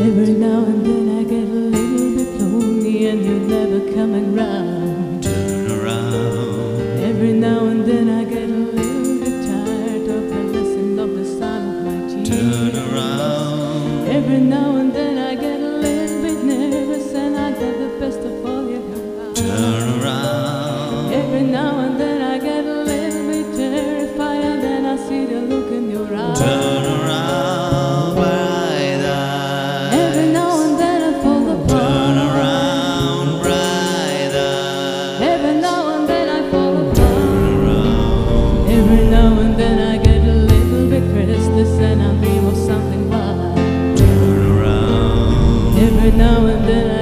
Every now and then I get a little bit lonely and you're never coming round. Turn around. Every now and then I get a little bit tired of the listening of the sound of my tears. Turn around. Every now and then I get a little bit nervous and I get the best of all you have. Turn around. Every now and then I get a little bit terrified and then I see the look in your eyes. Turn around, bright eyes. Every now and then I fall apart. Turn around, bright eyes. Every now and then I fall apart. Turn around. Every now and then I get a little bit restless and I dream of something bad. Turn around. Every now and then